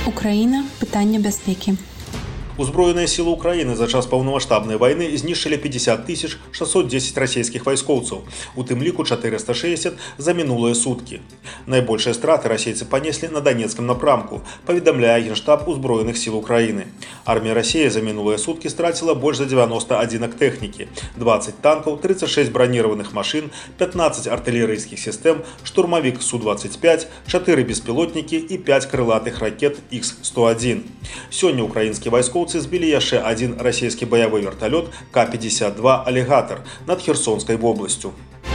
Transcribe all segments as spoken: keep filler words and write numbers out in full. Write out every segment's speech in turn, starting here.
Украіна. Пытанне бяспекі. Узброеныя сілы Украіны за час паўнамаштабнай вайны знішчылі пятьдесят тысяч шестьсот десять расійскіх вайскоўцаў, у тым ліку четыреста шестьдесят за мінулыя суткі. Найбольшыя страты расейцы панеслі на Донецкім напрамку, паведамляе Генштаб узброеных сіл Украіны. Армія Расіі за мінулыя суткі страціла больш за девяносто адзінак тэхнікі, двадцать танкаў, тридцать шесть браніраваных машын, пятнадцать артылерыйскіх сістэм, штурмавік Су двадцать пять, чатыры беспілотнікі і пять крылатых ракет Х сто адзін. Сёння украінскія вайскоўцы збілі яшчэ адзін расійскі баявы верталёт Ка пятьдесят два «Алігатар» над Херсонскай вобласцю.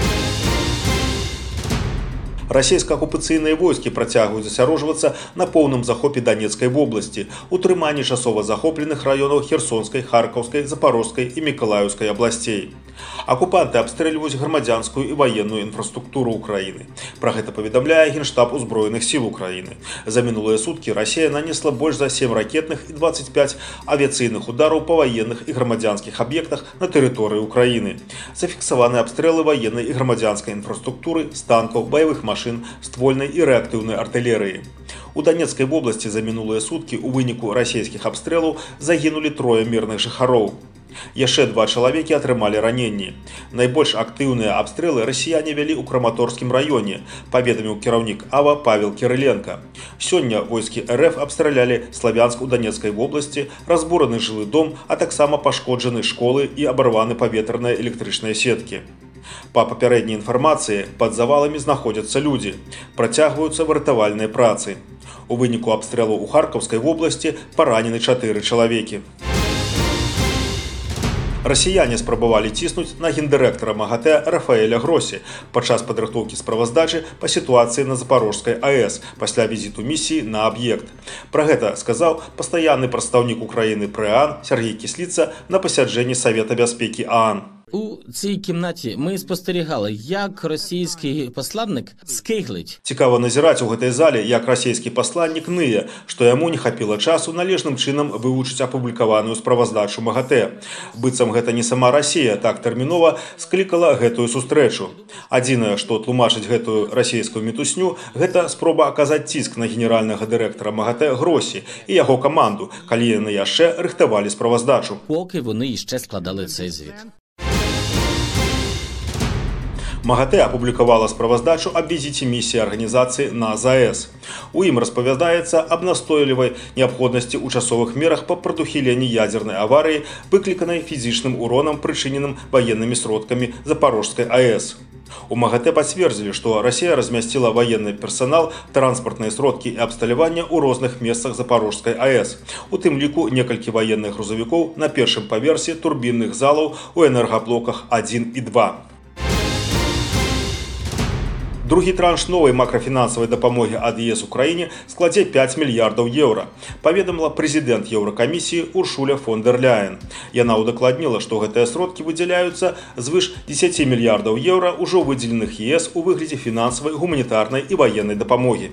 Расійска-акупацыйныя войскі працягваюць засяроджвацца на поўным захопе Донецкай вобласці, утрыманні часова захопленых раёнаў Херсонскай, Харкаўскай, Запорожскай і Мікалаеўскай абласцей. Акупанты абстрэльваюць грамадзянскую і ваенную інфраструктуру Украіны. Пра гэта паведамляе Генштаб узброеных сіл Украіны. За мінулыя суткі Расія нанесла больш за сем ракетных і двадцать пять авіяцыйных удараў па ваенных і грамадзянскіх аб'ектах на тэрыторыі Украіны. Зафіксаваны абстрэлы ваеннай і грамадзянскай інфраструктуры, з танкаў, баявых машын, ствольнай і рэактыўнай артылерыі. У Донецкай вобласці за мінулыя суткі у выніку расійскіх абстрэлаў загінулі трое мірных жыхароў. Яшчэ два чалавекі атрымалі раненні. Найбольш актыўныя абстрэлы расіяне вялі ў Краматорскім раёне, паведаміў кіраўнік АВА Павел Кірыленка. Сёння войскі РФ абстралялі Славянск у Донецкай вобласці, разбураны жылы дом, а таксама пашкоджаны школы і абарваны паветраныя электрычныя сеткі. Па папярэдняй інфармацыі, пад заваламі знаходзяцца людзі. Працягваюцца выратавальныя працы. У выніку абстрэлу ў Харкаўскай вобласці паранены чатыры чалавекі. Расіяне спрабавалі ціснуць на гендырэктара МАГАТЭ Рафаэля Гросі падчас падрыхтоўкі справаздачы па сітуацыі на Запорожскай АЭС пасля візіту місіі на аб'ект. Пра гэта сказаў пастаянны прадстаўнік Украіны пры ААН Сергій Кісліца на пасяджэнні Савета бяспекі ААН. У цій кімнаті ми спостерігали, як російський посланник скиглить. Цікава назіраць у гэтай зале, як расійскі пасланнік ные, што яму не хапіла часу належным чынам вывучыць апублікаваную справаздачу МАГАТЭ. Быццам гэта не сама Расія так тэрмінова склікала гэтую сустрэчу. Адзінае, што тлумачыць гэтую расійскую мітусню, гэта спроба аказаць ціск на генеральнага дырэктара МАГАТЭ Гросі і яго каманду, калі яны яшчэ рыхтавалі справаздачу. Поки вони іще складали цей звіт. МАГАТЭ апублікавала справаздачу аб візіце місіі арганізацыі на ЗАЭС. У ім распавядаецца аб настойлівай неабходнасці ў часовых мерах па прадухіленні ядзернай аварыі, выкліканай фізічным уронам, прычыненым ваеннымі сродкамі Запорожскай АЭС. У МАГАТЭ пацвердзілі, што Расія размясціла ваенны персанал, транспартныя сродкі і абсталявання ў розных месцах Запорожскай АЭС. У тым ліку некалькі ваенных грузавікоў на першым паверсе турбінных залаў у энергаблоках адзін і два. Другі транш новай макрафінансавай дапамогі ад ЕС Украіне складзе пять мільярдаў еўра, паведамила прэзідэнт Еўракамісіі Уршуля фон дер Ляйен. Яна ўдакладніла, што гэтыя сродкі выдзяляюцца звыш десять мільярдаў еўра ўжо выдзеленых ЕС у выглядзе фінансавай, гуманітарнай і ваеннай дапамогі.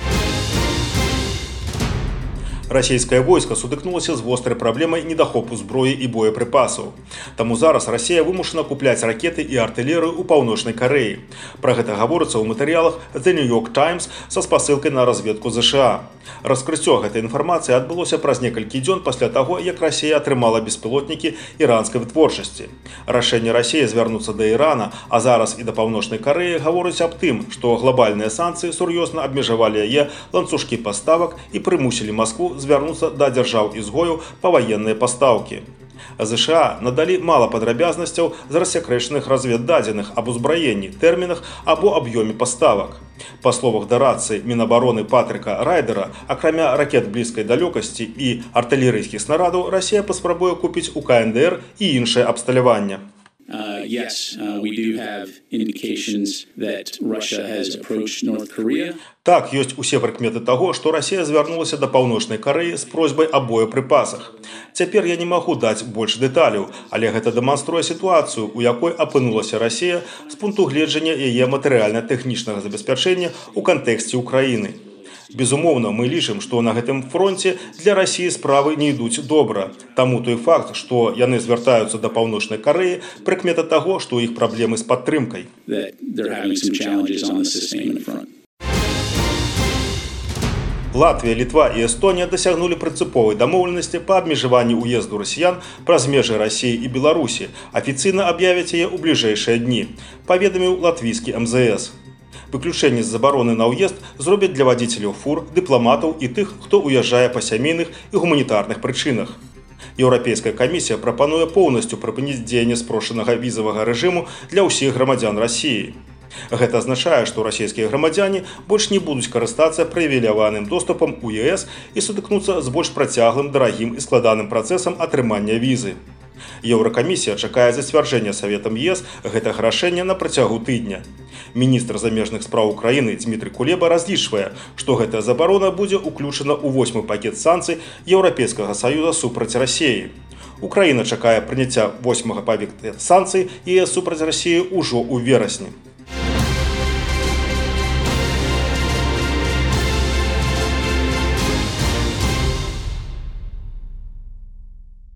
Расійскае войска сутыкнулася з вострай праблемай недахопу зброі і боепрыпасаў. Таму зараз Расія вымушана купляць ракеты і артылерыю ў Паўночнай Карэі. Пра гэта гаворыцца ў матэрыялах The New York Times са спасылкай на разведку ЗША. Раскрыццё гэтай інфармацыі адбылося праз некалькі дзён пасля таго, як Расія атрымала беспілотнікі іранскай вытворчасці. Рашэнне Расіі звярнуцца да Ірана, а зараз і да Паўночнай Карэі гаворыць аб тым, што глобальныя санкцыі сур'ёзна абмежавалі яе ланцужкі паставак і прымусілі Маскву звярнуцца да дзяржаў-ізгояў па ваенныя пастаўкі. ЗША надалі мала падрабязнасцяў з рассекрэчаных разведдадзеных аб узбраенні, тэрмінах або аб'ёме паставак. Па словах дарадцы Мінабароны Патрыка Райдера, акрамя ракет блізкай далёкасці і артылерыйскіх снарадаў, Расія паспрабуе купіць у КНДР і іншае абсталяванне. Uh, yes, uh, we do have indications that Russia has approached North Korea. Так, ёсць усе прыкметы таго, што Расія звярнулася да Паўночнай Карэі з просьбай аб боепрыпасах. Цяпер я не магу даць больш дэталяў, але гэта дэманструе сітуацыю, у якой апынулася Расія з пункту гледжання яе матэрыяльна-тэхнічнага забеспячэння ў кантэксце Украіны. Безумоўна, мы лічым, што на гэтым фронце для Расіі справы не ідуць добра. Таму той факт, што яны звяртаюцца да Паўночнай Карэі, прыкмета таго, што ў іх праблемы з падтрымкай. Латвія, Літва і Эстонія дасягнулі прынцыповай дамоўленасці па абмежаванні ўезду расіян праз межы Расіі і Беларусі. Афіцыйна аб'явяць яе ў бліжэйшыя дні, паведаміў латвійскі эм зэ эс. Выключэнне з забароны на ўезд зробяць для вадзіцеляў фур, дыпламатаў і тых, хто ўязджае па сямейных і гуманітарных прычынах. Еўрапейская камісія прапануе поўнасцю прыпыніць дзеянне спрошчанага візавага рэжыму для ўсіх грамадзян Расіі. Гэта азначае, што расійскія грамадзяне больш не будуць карыстацца прывіляваным доступам у е эс і сутыкнуцца з больш працяглым, дарагім і складаным працэсам атрымання візы. Еўракамісія чакае зацвярджэння Саветам е эс гэтага рашэння на працягу тыдня. Міністр замежных спраў Украіны Дмітрый Кулеба разлічвае, што гэтая забарона будзе ўключана ў восьмы пакет санкцый Еўрапейскага саюза супраць Расіі. Украіна чакае прыняцця восьмага пакета санкцый е эс супраць Расіі ўжо ў верасні.